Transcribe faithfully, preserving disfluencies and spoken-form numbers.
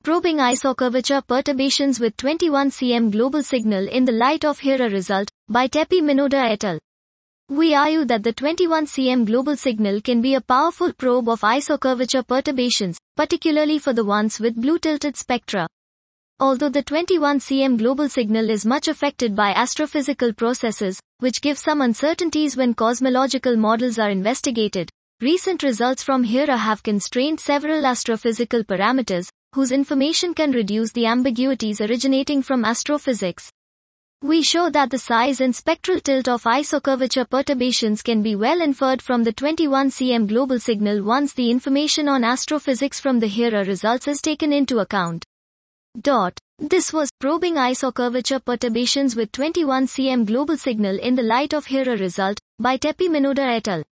Probing isocurvature perturbations with twenty-one centimeters global signal in the light of Hera result, by Tepe Minoda et al. We argue that the twenty-one centimeters global signal can be a powerful probe of isocurvature perturbations, particularly for the ones with blue-tilted spectra. Although the twenty-one centimeters global signal is much affected by astrophysical processes, which give some uncertainties when cosmological models are investigated, recent results from Hera have constrained several astrophysical parameters, whose information can reduce the ambiguities originating from astrophysics. We show that the size and spectral tilt of isocurvature perturbations can be well inferred from the twenty-one centimeters global signal once the information on astrophysics from the Hera results is taken into account. Dot. This was Probing Isocurvature Perturbations with twenty-one centimeters Global Signal in the Light of Hera Result, by Tepe Minoda et al.